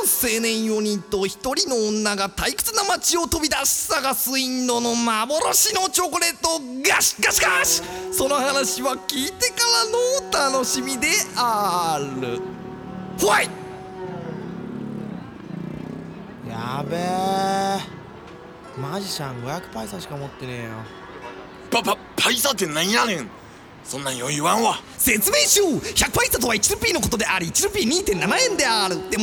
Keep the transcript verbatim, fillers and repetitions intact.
青年よにんとひとりの女が退屈な街を飛び出し探すインドの幻のチョコレートガシガシガシ。その話は聞いてからの楽しみである。ほい。 やべえ、マジシャンごひゃくパイサしか持ってねえよ。 パパパイサってなんやねん。そんなんよう言わんわ。 説明しよう。ひゃくパイサとはいちルピーのことであり、いちルピー にてんなな 円である。でも